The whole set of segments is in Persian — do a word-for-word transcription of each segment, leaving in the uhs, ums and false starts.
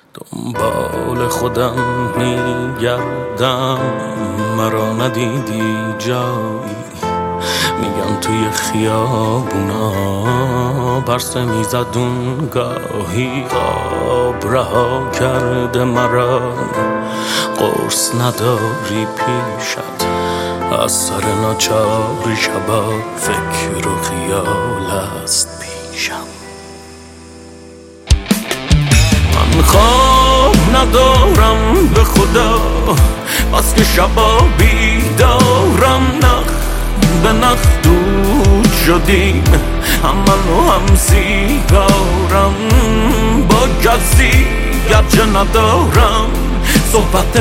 دنبال خودم میگردم، مرا ندیدی جایی. میگن توی خیابونا پرسه میزد اون گاهی، خواب رها کرده مرا، قرص نداری پیشت، از سر ناچاری شبا فکر و خیال است پیشم. من خواب ندارم به خدا، بس که شبا بیدارم، نخ به نخ دود شدیم، هم من و هم سیگارم، با کسی گرچه ندارم صحبت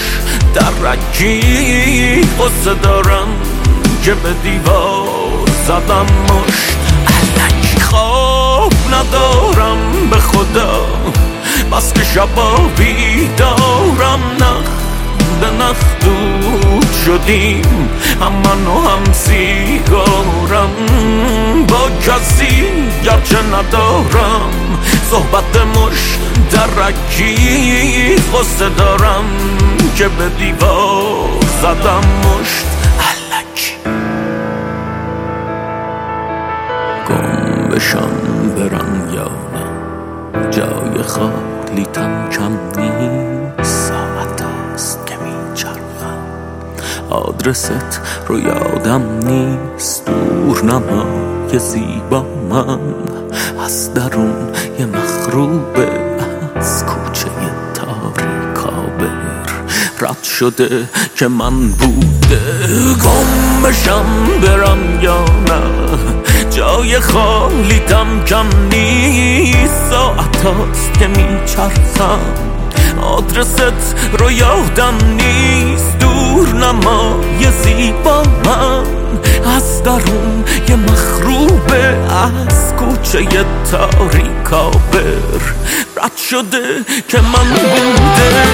مشترکی، قصه دارم که به دیوار زدم مشت الکی. خواب ندارم به خدا، بس که شبا بیدارم، نخ به نخ دود شدیم، هم من و هم سیگارم، با کسی گرچه ندارم صحبت مشترکی، قصه دارم که به دیوار زدم مشت الکی. گم بشم برم یا نه، جای خالی تم کم نیست، ساعت هست که میچرخم، آدرست رو یادم نیست، دور نمای زیبا من از درون یه مخروبه، از کوچه تاریکابر رد شده که من بوده. گم بشم برم یا نه، جای خالی تم کم نیست، ساعت هست که میچرخم، آدرست رو یادم نیست، دور نمای زیبا من از درون یه مخروبه، از کوچه تاریکابر رد شده که من بوده.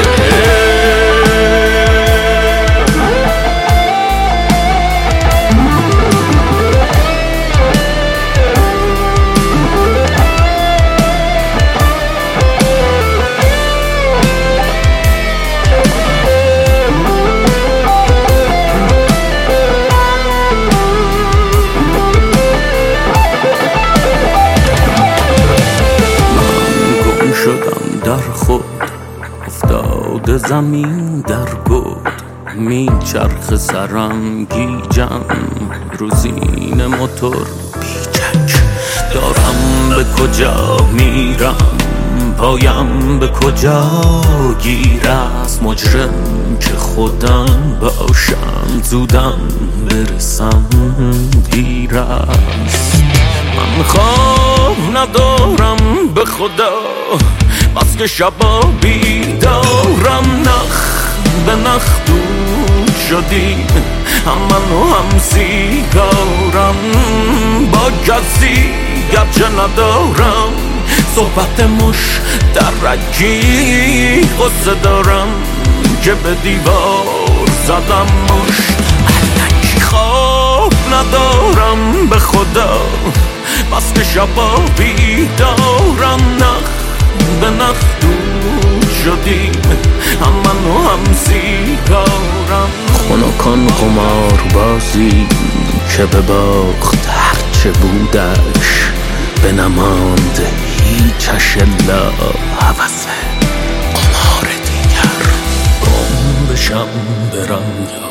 شدم در خود افتاده زمین در گود، میچرخ سرم گیجم، روزین موتور بیچک، دارم به کجا میرم، پایم به کجا گیر است، مجرم که خودم باشم، زودم برسم دیر است. من خواب ندارم به خدا، بس که شبا بیدارم، نخ به نخ دود شدیم، هم من و هم سیگارم، با کسی گرچه ندارم صحبت مشترکی، قصه دارم که به دیوار زدم مشت الکی. خواب ندارم به خدا، بس که شبا بیدارم، نخ به نخ دود شدیم، هم من و هم سیگارم. خنکان قمار بازی که به باخت هرچه بودش، به نماند هیچش الا هوس قمار دیگر. گم بشم برم یا